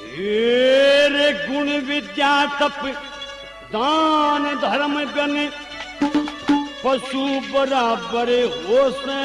रे गुण विद्या तप दान धर्म गन पशु बराबर हो से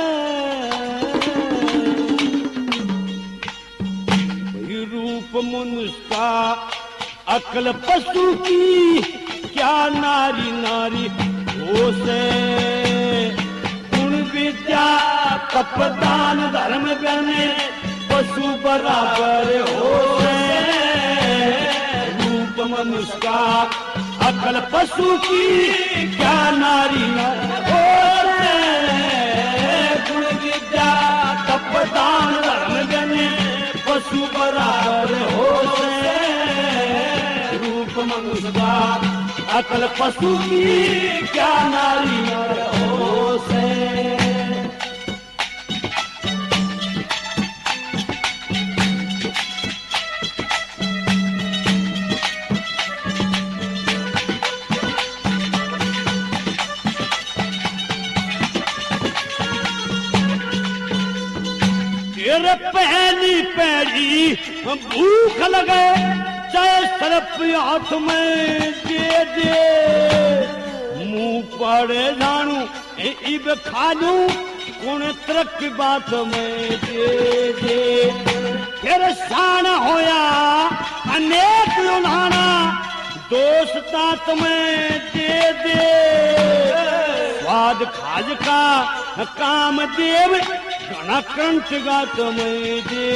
रूप मनुष्य का अकल पशु की क्या नारी नारी हो से गुण विद्या तप दान धर्म गन पशु बराबर हो से रूप मनुष्य का अकल पशु की क्या नारी हो से गुण विद्या तप दान धर्म गने पशु बराबर हो से रूप मनुष्य का अकल पशु की क्या नारी हो से। तेरे पहली पैरी भूख लगे चाहे सरप हाथ में दे दे मुंह पर जानू इब खा लू कौन तरक बात में दे दे फिर साना होया अनेक उन्हाना दोस्ता तुम्हें दे दे स्वाद खाज का काम देव घना कंठ गात में दे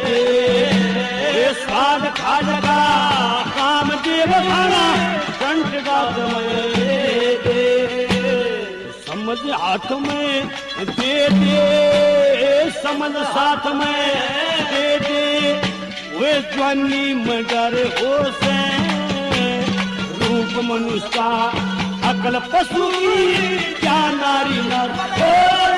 दे स्वाद खाजगा काम देव घना कंठ गात में दे दे समझ हाथ में दे दे समझ साथ में दे दे वे ज्वानी मगर हो से रूप मनुष्य का अकल पशु की क्या नारी नर हो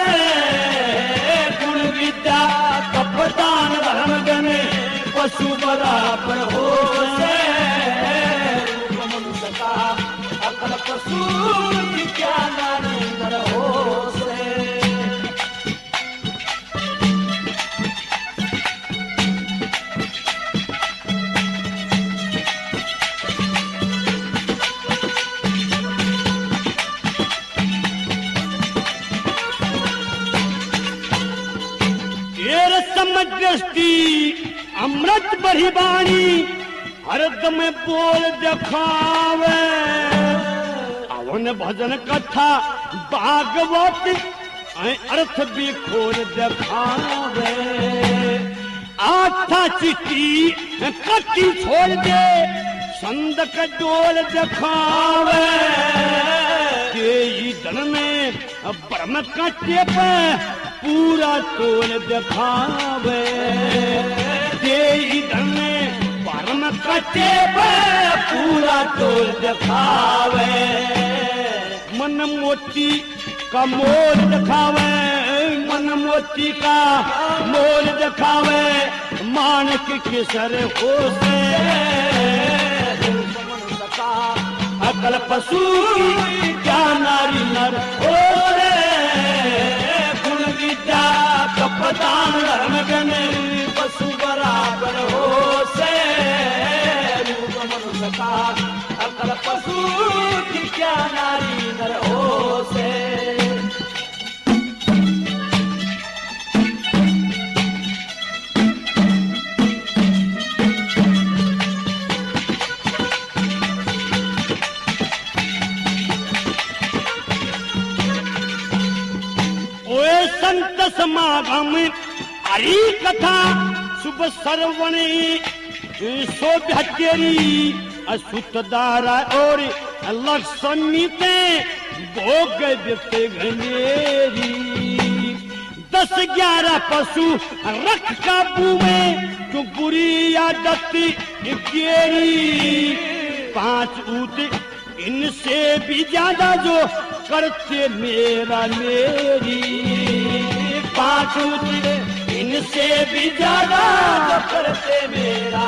विद्या तप दान धर्म गने पशु बराबर हो से रूप मनुष्य का अकल पशु की क्या नारी नर हो से। दृष्टि अमृत बड़ी बाणी हरदम बोल दिखावे अवन भजन कथा भागवत अर्थ भी खोल दिखावे आस्था चिट्ठी कट्टी छोड़ दे संद का डोल दिखावे धन में ब्रह्म कट्टे पे पूरा तोल दिखावे धन में ब्रह्म कट्टे पे पूरा तोल दिखावे मन मोती का मोल दिखावे मन मोती का मोल दिखावे मानक के सर हो से अकल पशु क्या नारी नर हो रे गुण विद्या तप दान धर्म गने पशु बराबर हो से रूप मनुष्य का अकल पशु की क्या नारी नर हो से। संत समागम हरि कथा शुभ सर्वणी शोभ्यरी असुतदारा और लक्ष्मी ते भोग देते घनेरी 10-11 पशु रख काबू में तो बुरी आदत केरी 5 ऊँट इनसे भी ज्यादा जो करते मेरा मेरी 5 ऊँट इनसे भी ज्यादा जो करते मेरा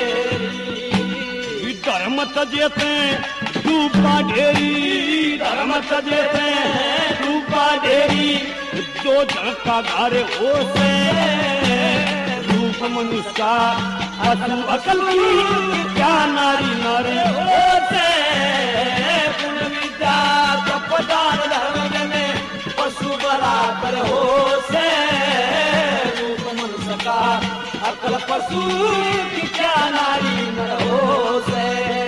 मेरी धर्म तजेते डूबा ढेरी धर्म तजेते डूबा ढेरी 2 जन का घर हो से रूप मनुष्य पशु अकल की क्या नारी नारी होते गुण विद्या तप दान धर्म जने पशु बराबर हो से रूप मनुष्य का अकल पशु की क्या नारी न हो से।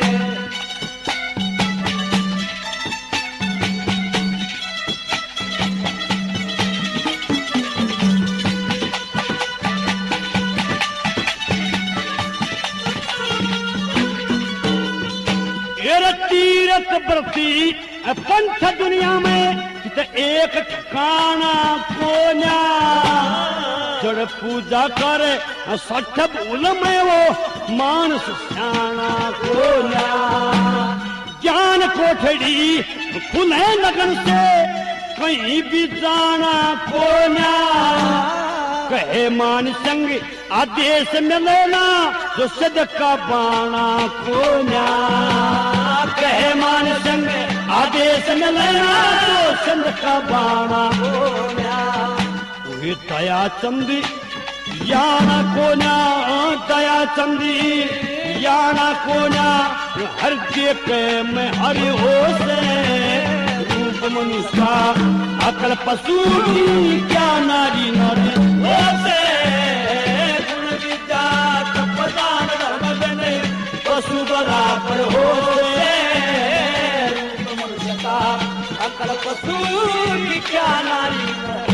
तीरथ व्रती पंथ दुनिया में एक ठिकाना कोन्या जड़ पूजा करे सठ भूल में वो मानस सियाना कोन्या ज्ञान कोठड़ी खुले लगन से कहीं भी जाना कोन्या कहे मान संग आदेश मिलेना जो सिद्ध का बाणा कोन्या कहे मान संग आदेश मिलेना जो सिद्ध का बाणा कोन्या वही दया चंदी याना कोन्या दया चंदी याना कोन्या हर देख में हरि हो से रूप मनुष्य अकल पशु की क्या नारी नारी हो से गुण विद्या तप दान धर्म जने पशु बराबर हो से रूप मनुष्य का अकल पशु की क्या नारी